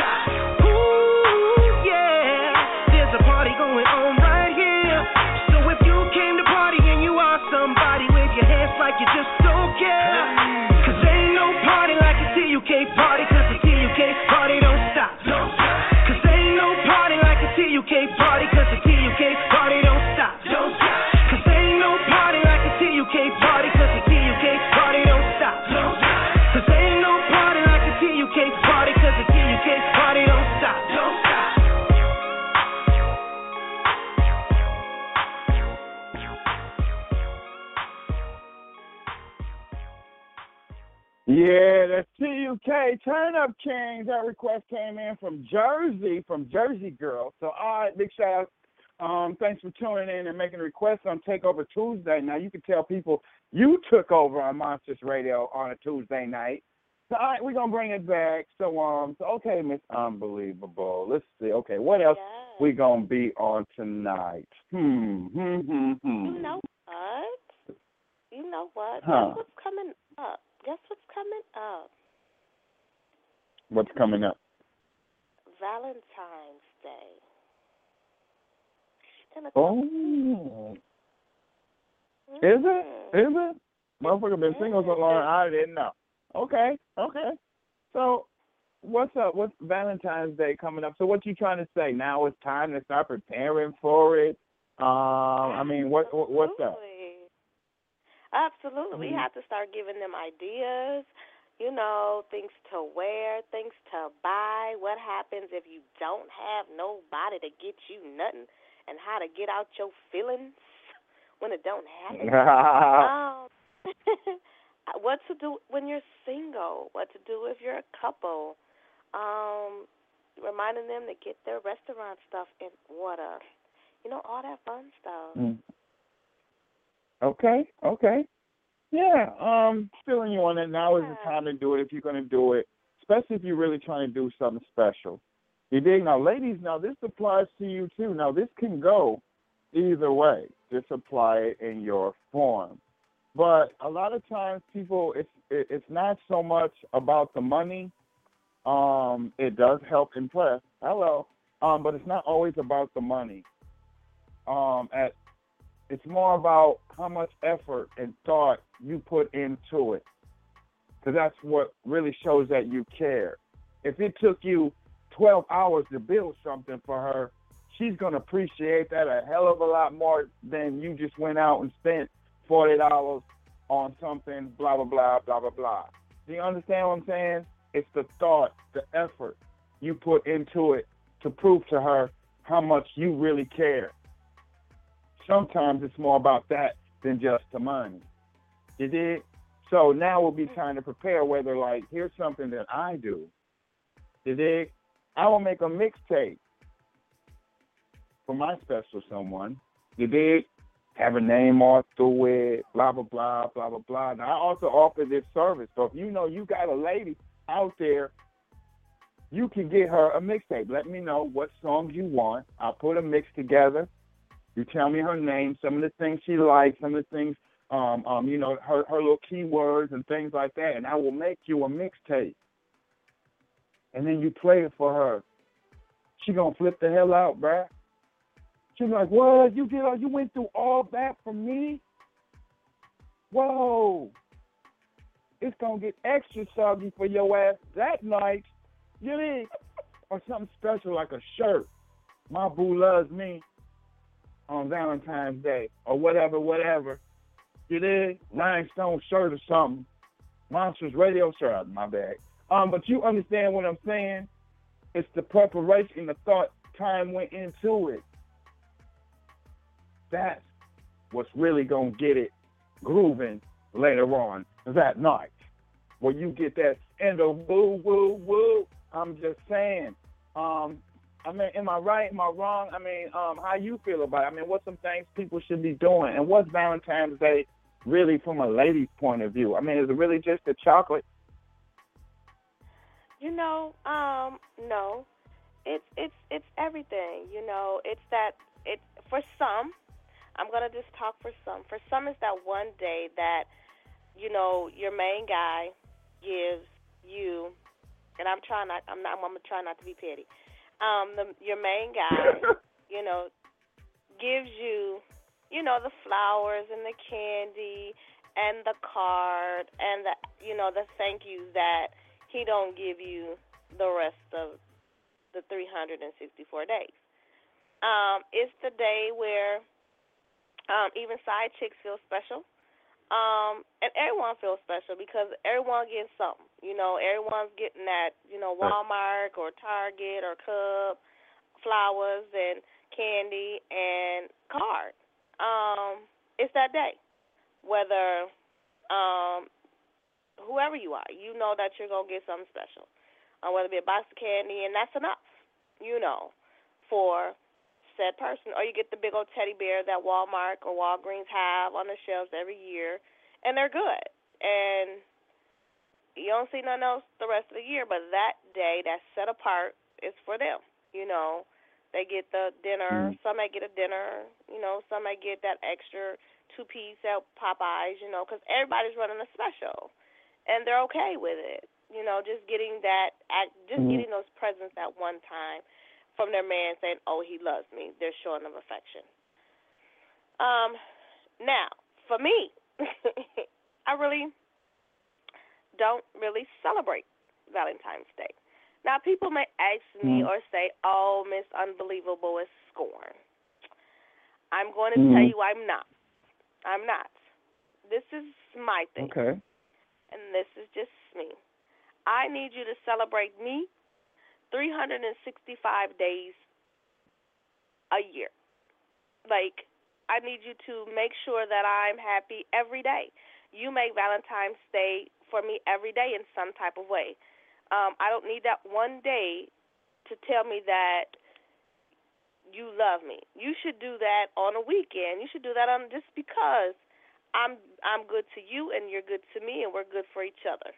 Going on right here. So if you came to party and you are somebody, wave your hands like you just don't care. Cause ain't no party like a TUK party, cause a TUK party don't stop. Cause ain't no party like a TUK party, cause a TUK party don't stop. Cause ain't no party like a TUK party, cause a TUK party don't stop. Cause ain't no party like a TUK party, cause a TUK party don't stop. Yeah, that's TUK, Turn Up Kings. That request came in from Jersey Girl. So, all right, big shout out. Thanks for tuning in and making requests on Takeover Tuesday. Now, you can tell people you took over on Monsters Radio on a Tuesday night. So, all right, we're going to bring it back. So, okay, Miss Unbelievable. Let's see. Okay, what else we going to be on tonight? You know what? Huh. Guess what's coming up? What's coming up? Valentine's Day. Oh. Is it? Motherfucker been single so long, I didn't know. Okay. So, what's up? What's Valentine's Day coming up? So, what you trying to say? Now it's time to start preparing for it? I mean, what's up? Absolutely. We have to start giving them ideas, things to wear, things to buy. What happens if you don't have nobody to get you nothing, and how to get out your feelings when it don't happen. What to do when you're single, what to do if you're a couple. Reminding them to get their restaurant stuff in order. All that fun stuff. Okay. Yeah, feeling you on it. Now is the time to do it if you're going to do it, especially if you're really trying to do something special. You dig? Now, ladies, this applies to you, too. Now, this can go either way. Just apply it in your form. But a lot of times people, it's not so much about the money. It does help impress. Hello. But it's not always about the money. It's more about how much effort and thought you put into it. Because that's what really shows that you care. If it took you 12 hours to build something for her, she's going to appreciate that a hell of a lot more than you just went out and spent $40 on something, blah, blah, blah, blah, blah, blah. Do you understand what I'm saying? It's the thought, the effort you put into it to prove to her how much you really care. Sometimes it's more about that than just the money. You dig? So now will be time to prepare, whether here's something that I do. You dig? I will make a mixtape. for my special someone. You dig? Have a name all through it, blah, blah, blah, blah, blah, blah. Now, I also offer this service. So if you know you got a lady out there, you can get her a mixtape. Let me know what songs you want. I'll put a mix together. You tell me her name, some of the things she likes, some of the things, you know, her little keywords and things like that, and I will make you a mixtape. And then you play it for her. She gonna flip the hell out, bruh. She's like, what? You went through all that for me? Whoa. It's going to get extra soggy for your ass that night. You know? Or something special like a shirt. My boo loves me on Valentine's Day. Or whatever. You know? Rhinestone shirt or something. Monsters Radio shirt. My bad. But you understand what I'm saying? It's the preparation, the thought time went into it. That's what's really going to get it grooving later on that night. Where you get that and the woo, woo, woo. I'm just saying. I mean, am I right? Am I wrong? I mean, how you feel about it? I mean, what's some things people should be doing? And what's Valentine's Day really from a lady's point of view? I mean, is it really just the chocolate? You know, no. It's everything, you know. It's for some. I'm going to just talk for some. For some, it's that one day that, you know, your main guy gives you, and I'm going to try not to be petty. Your main guy, you know, gives you, you know, the flowers and the candy and the card and the, you know, the thank yous that he don't give you the rest of the 364 days. It's the day where even side chicks feel special. And everyone feels special because everyone gets something. You know, everyone's getting that, you know, Walmart or Target or Cub flowers and candy and card. It's that day. Whether whoever you are, you know that you're going to get something special. Whether it be a box of candy, and that's enough, you know, for said person. Or you get the big old teddy bear that Walmart or Walgreens have on the shelves every year, and they're good. And you don't see nothing else the rest of the year, but that day that's set apart is for them. You know, they get the dinner. Some may get a dinner. You know, some may get that extra 2-piece at Popeyes, you know, because everybody's running a special, and they're okay with it. You know, just getting that, getting those presents at one time from their man saying, oh, he loves me. They're showing them affection. Now, for me, I really don't really celebrate Valentine's Day. Now, people may ask me or say, oh, Miss Unbelievable is scorn. I'm going to tell you I'm not. I'm not. This is my thing. Okay. And this is just me. I need you to celebrate me 365 days a year. Like, I need you to make sure that I'm happy every day. You make Valentine's Day for me every day in some type of way. I don't need that one day to tell me that you love me. You should do that on a weekend. You should do that on just because I'm good to you and you're good to me and we're good for each other.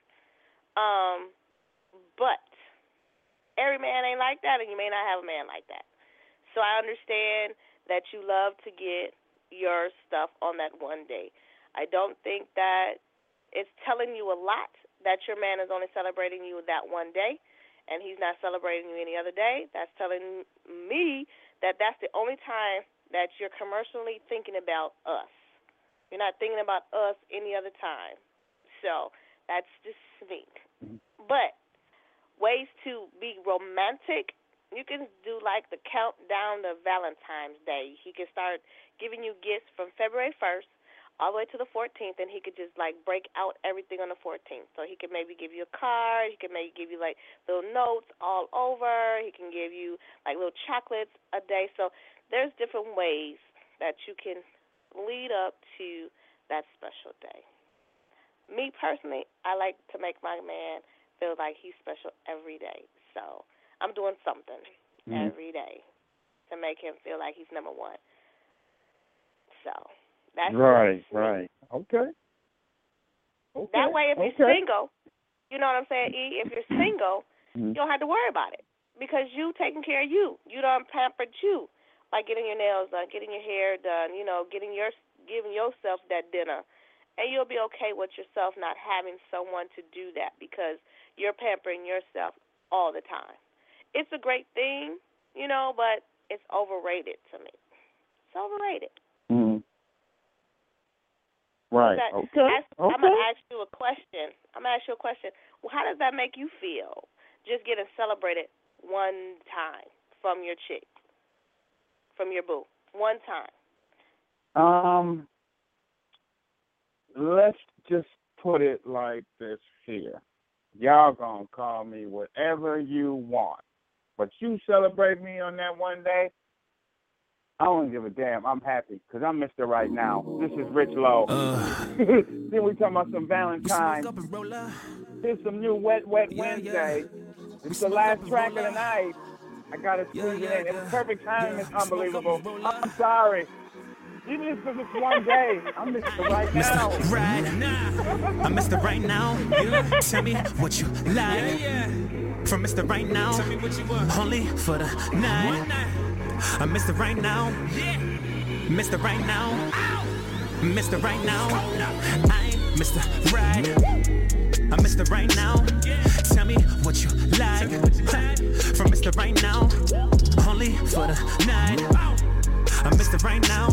But every man ain't like that, and you may not have a man like that. So I understand that you love to get your stuff on that one day. I don't think that it's telling you a lot that your man is only celebrating you that one day, and he's not celebrating you any other day. That's telling me that that's the only time that you're commercially thinking about us. You're not thinking about us any other time. So that's just me. But ways to be romantic, you can do like the countdown to Valentine's Day. He can start giving you gifts from February 1st all the way to the 14th, and he could just like break out everything on the 14th. So he can maybe give you a card. He can maybe give you like little notes all over. He can give you like little chocolates a day. So there's different ways that you can lead up to that special day. Me personally, I like to make my man feel like he's special every day. So I'm doing something every day. to make him feel like he's number one. So that's right. Okay. That way, if you're single, you know what I'm saying, E? If you're single, you don't have to worry about it because you taking care of you. You done pampered you by getting your nails done, getting your hair done, you know, giving yourself that dinner. And you'll be okay with yourself not having someone to do that because you're pampering yourself all the time. It's a great thing, you know, but it's overrated to me. It's overrated. Mm-hmm. Right. Okay. I'm going to ask you a question. Well, how does that make you feel, just getting celebrated one time from your chick, from your boo, one time? Let's just put it like this here. Y'all gonna call me whatever you want, but you celebrate me on that one day, I don't give a damn. I'm happy because I'm Mr. Right Now. This is Rich Low. Then we talking about some Valentine's. Here's some new Wet Wednesday. It's the last track of the night. I gotta squeeze it in. It's perfect timing. It's unbelievable. I'm sorry. Even if it's one day, I'm Mr. Right Now. Mr. Right Now. I'm Mr. Right Now. Tell me what you like. From Mr. Right Now. Tell me what you want. Only for the night. I'm Mr. Right Now. Mr. Right Now. Mr. Right Now. I'm Mr. Right. I'm Mr. Right Now. Tell me what you like. From Mr. Right Now. Only for the night. I'm Mr. Right Now.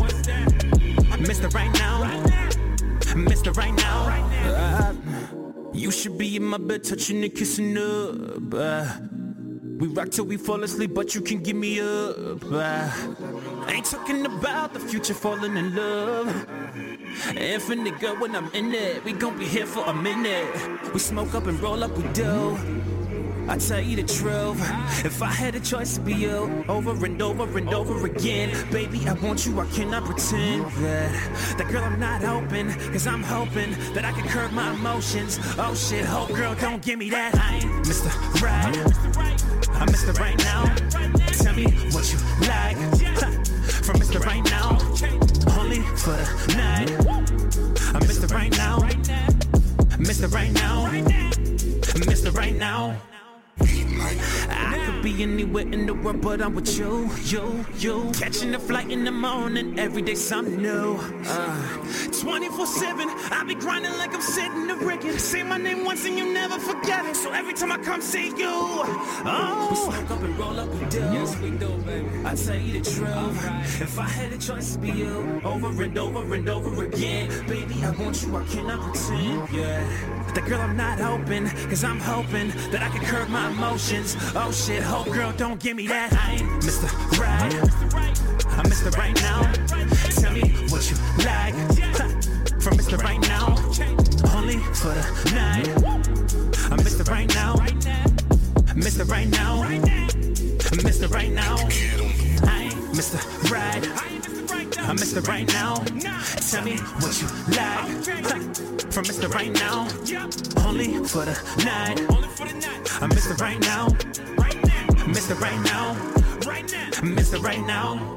Mr. Right Now. Mr. Right Now. You should be in my bed touching and kissing up. We rock till we fall asleep, but you can give me up. I ain't talking about the future falling in love. Infinite girl, when I'm in it, we gon' be here for a minute. We smoke up and roll up, we do. I tell you the truth, if I had a choice to be you over and over and over again, baby, I want you, I cannot pretend that girl, I'm not open, cause I'm hoping that I can curb my emotions. Oh shit, hope girl, don't give me that. I ain't Mr. Right, I'm Mr. Right Now. Tell me what you like, from Mr. Right Now, only for the night. I'm Mr. Right Now, Mr. Right Now, Mr. Right Now. I could be anywhere in the world, but I'm with you. Catching a flight in the morning, every day something new. 24/7, I be grinding like I'm setting the record. Say my name once and you never forget it. So every time I come see you, we smoke up and roll up, we do. Yes, we do, baby. I tell you the truth. If I had a choice to be you, over and over and over again, baby, I want you, I cannot pretend. Yeah, the girl, I'm not open, cause I'm hoping that I can curb my emotions. Oh shit, hope girl, don't give me that. I ain't Mr. Right, I'm Mr. Right Now. Tell me what you like, from Mr. Right Now, only for the night. I'm Mr. Right Now, Mr. Right Now, Mr. Right Now. I ain't Mr. Right, I'm Mr. Right Now. Tell me what you like, from Mr. Right Now, only for the night. I'm Mr. Right Now, Mr. Right Now, Mr. Right Now.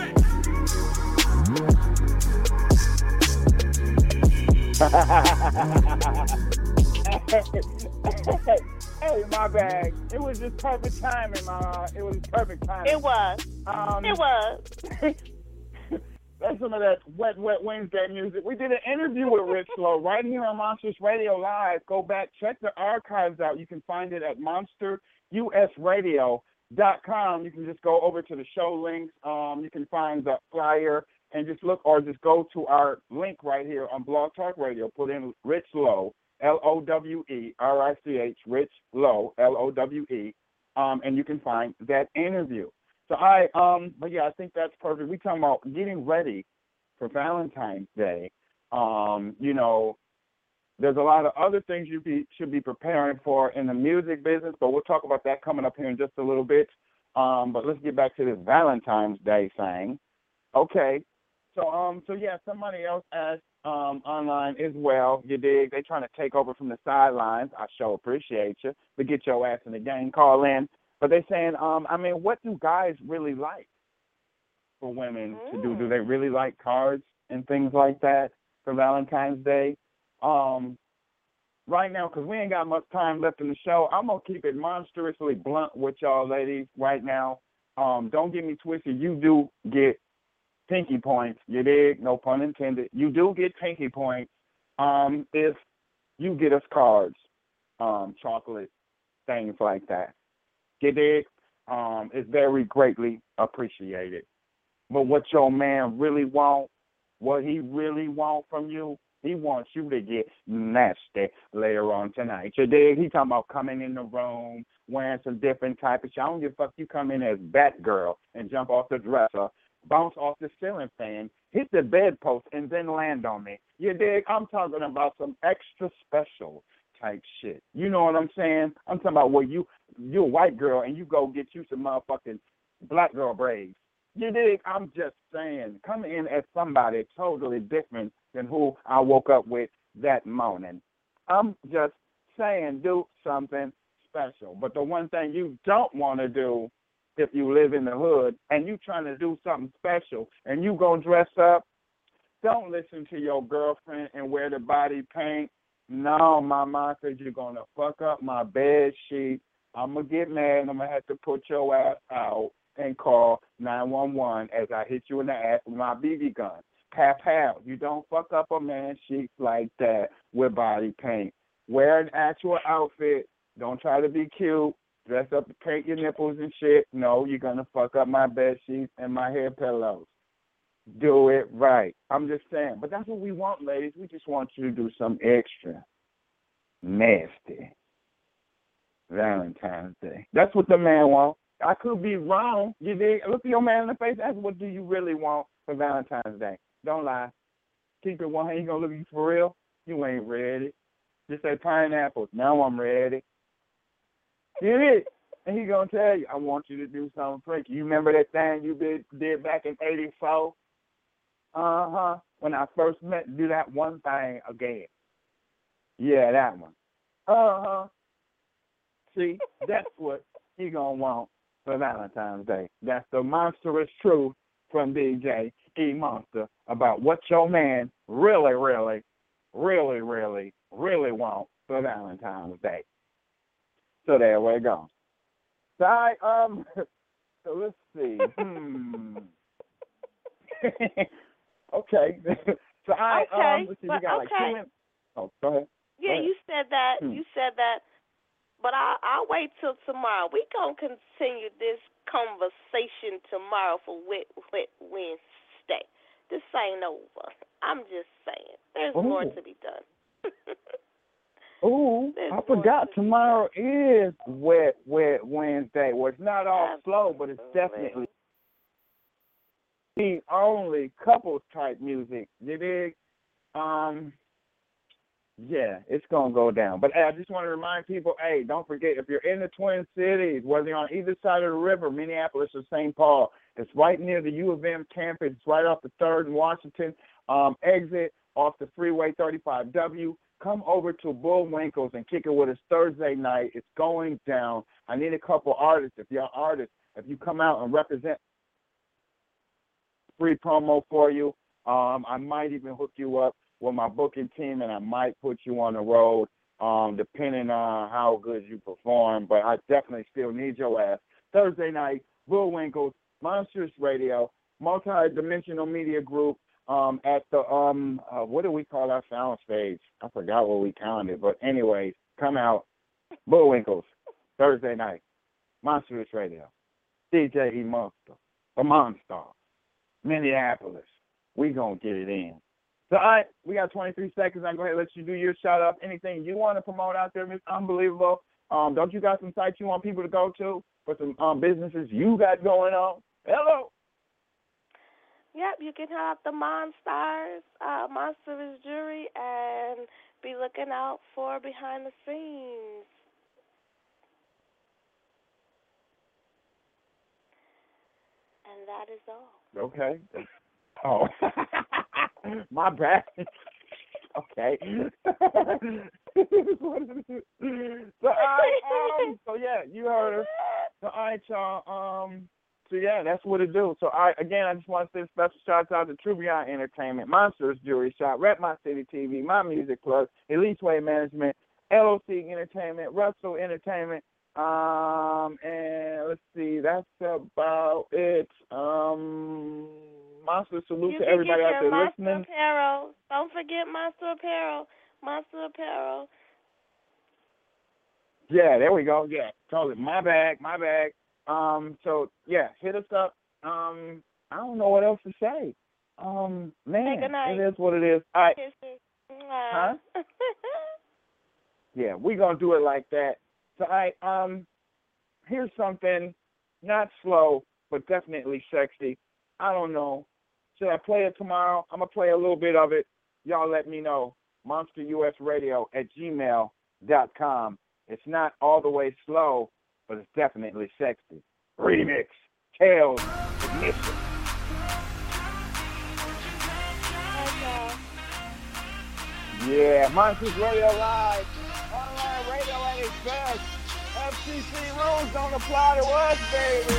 Hey, my bad. It was just perfect timing, it was perfect timing. It was. It was. That's some of that Wet Wednesday music. We did an interview with Rich Low right here on Monsters Radio Live. Go back, check the archives out. You can find it at monsterusradio.com. You can just go over to the show links. You can find the flyer and just look, or just go to our link right here on Blog Talk Radio. Put in Rich Low, LOWERICH, Rich Low, LOWE, and you can find that interview. So but yeah, I think that's perfect. We talking about getting ready for Valentine's Day. You know, there's a lot of other things you should be preparing for in the music business, but we'll talk about that coming up here in just a little bit. But let's get back to this Valentine's Day thing. Okay. So yeah, somebody else asked online as well. You dig? They trying to take over from the sidelines. I sure appreciate you. But get your ass in the game. Call in. But they saying, I mean, what do guys really like? for women to do? Do they really like cards and things like that for Valentine's Day? Right now, because we ain't got much time left in the show, I'm going to keep it monstrously blunt with y'all ladies right now. Don't get me twisted. You do get pinky points. You dig? No pun intended. You do get pinky points if you get us cards, chocolate, things like that. You dig? It's very greatly appreciated. But what your man really want, what he really want from you, he wants you to get nasty later on tonight. You dig? He talking about coming in the room, wearing some different type of shit. I don't give a fuck. You come in as Batgirl and jump off the dresser, bounce off the ceiling fan, hit the bedpost, and then land on me. You dig? I'm talking about some extra special type shit. You know what I'm saying? I'm talking about where you're a white girl and you go get you some motherfucking black girl braids. You dig? I'm just saying, come in as somebody totally different than who I woke up with that morning. I'm just saying, do something special. But the one thing you don't want to do if you live in the hood and you trying to do something special and you go dress up, don't listen to your girlfriend and wear the body paint. No, mama, because you're going to fuck up my bed sheet. I'm going to get mad and I'm going to have to put your ass out and call 911 as I hit you in the ass with my BB gun. Pow. You don't fuck up a man's sheet like that with body paint. Wear an actual outfit. Don't try to be cute. Dress up to paint your nipples and shit. No, you're going to fuck up my bed sheets and my hair pillows. Do it right. I'm just saying. But that's what we want, ladies. We just want you to do some extra nasty Valentine's Day. That's what the man wants. I could be wrong. You dig? Look at your man in the face. Ask, what do you really want for Valentine's Day? Don't lie. Keep it 100. He gonna look at you for real? You ain't ready. Just say pineapples. Now I'm ready. Get it? And he gonna tell you, I want you to do something freaky. You remember that thing you did back in '84? When I first met, do that one thing again. Yeah, that one. See, that's what he gonna want for Valentine's Day. That's the monstrous truth from DJ E Monster about what your man really want for Valentine's Day. So there we go. So so let's see. Okay. So let's see, we got like 2 minutes. Oh, go ahead. Yeah, go ahead. You said that. You said that. But I'll wait till tomorrow. We gonna continue this conversation tomorrow for Wednesday. This ain't over. I'm just saying. There's more to be done. I forgot tomorrow is Wet Wednesday. Well, it's not all slow, but it's definitely the only couples type music. You dig? Yeah, it's going to go down. But, hey, I just want to remind people, hey, don't forget, if you're in the Twin Cities, whether you're on either side of the river, Minneapolis or St. Paul, it's right near the U of M campus. It's right off the 3rd and Washington exit off the Freeway 35W. Come over to Bullwinkles and kick it with us Thursday night. It's going down. I need a couple artists. If you're artists, if you come out and represent, free promo for you. I might even hook you up with my booking team, and I might put you on the road, depending on how good you perform. But I definitely still need your ass. Thursday night, Bullwinkles, Monsters Radio, Multi-Dimensional Media Group, at the, what do we call our sound stage? I forgot what we counted. But anyways, come out, Bullwinkles, Thursday night, Monsters Radio, DJ E Monster, the Monster, Minneapolis. We gonna get it in. So, all right, we got 23 seconds. I'm going to let you do your shout-out. Anything you want to promote out there, Miss Unbelievable? Don't you got some sites you want people to go to for some businesses you got going on? Hello. Yep, you can have the Monstars, Monsters Jury, and be looking out for behind the scenes. And that is all. Okay. Oh, my bad. Okay. So, so yeah, you heard her. So, all right, y'all. So yeah, that's what it do. So, I just want to say special shout out to Trubion Entertainment, Monsters Jewelry Shop, Rep My City TV, My Music Plus, Elite Way Management, LOC Entertainment, Russell Entertainment, and let's see, that's about it. Monster salute to everybody out there listening. Monster Apparel. Don't forget Monster Apparel. Monster Apparel. Yeah, there we go. Yeah, totally. My bag. So yeah, hit us up. I don't know what else to say. Man, it is what it is. All right. Huh? Yeah, we're gonna do it like that. So here's something not slow, but definitely sexy. I don't know. Should I play it tomorrow? I'm gonna play a little bit of it. Y'all let me know. MonsterUSRadio@gmail.com. It's not all the way slow, but it's definitely sexy. Remix. Tails. Ignition. Yeah, Monsters Radio Live. Online radio at its best. FCC rules don't apply to us, baby.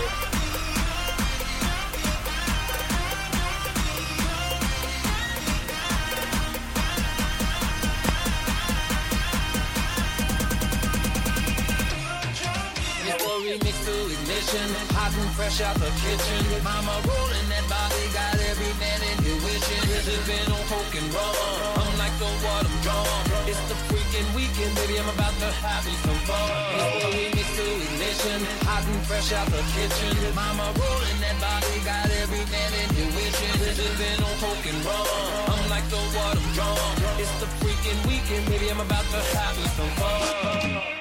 Remix to ignition, hot and fresh out the kitchen. Mama rolling that body, got every man in here wishing. Sipping on coke and rum, I'm like the water drum. It's the freaking weekend, baby, I'm about to have me some fun. Remix to ignition, hot and fresh out the kitchen. Mama rolling that body, got every man in here wishing. Sipping on coke and rum, I'm like the water drum. It's the freaking weekend, baby, I'm about to have me some fun.